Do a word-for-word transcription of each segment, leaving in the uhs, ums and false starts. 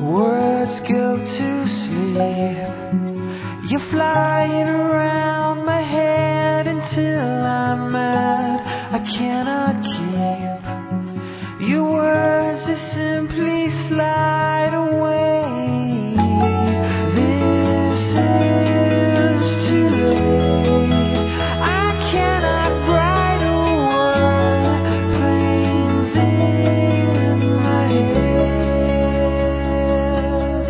Words go to sleep. You're flying around my head until I'm mad. I cannot keep your words, just simply slide away. This is too late. I cannot write a word. Planes in my head.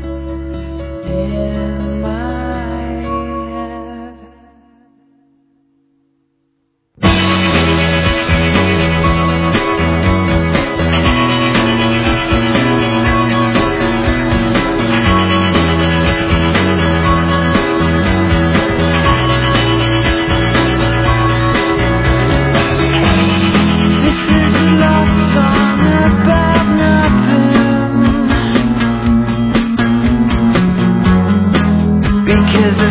In my head. This is a love song about nothing, because